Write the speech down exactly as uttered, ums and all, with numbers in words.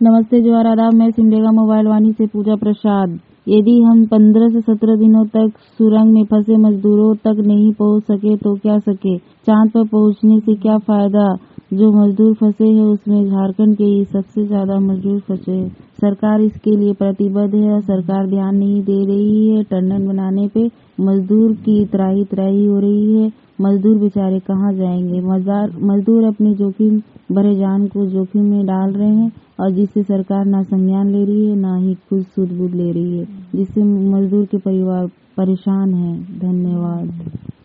नमस्ते जोहार आदाब। मैं सिमडेगा मोबाइल वाणी से पूजा प्रसाद। यदि हम पंद्रह से सत्रह दिनों तक सुरंग में फंसे मजदूरों तक नहीं पहुंच सके तो क्या सके? चांद पर पहुंचने से क्या फायदा? जो मजदूर फंसे हैं उसमें झारखंड के ही सबसे ज्यादा मजदूर फंसे हैं। सरकार इसके लिए प्रतिबद्ध है और सरकार ध्यान नहीं दे रही है। टंडन बनाने पे मजदूर की त्राही त्राही हो रही है। मजदूर बेचारे कहाँ जाएंगे? मजदार मजदूर अपनी जोखिम भरे जान को जोखिम में डाल रहे हैं और जिससे सरकार ना संज्ञान ले रही है ना ही कुछ सूद बूद ले रही है, जिससे मजदूर के परिवार परेशान हैं। धन्यवाद।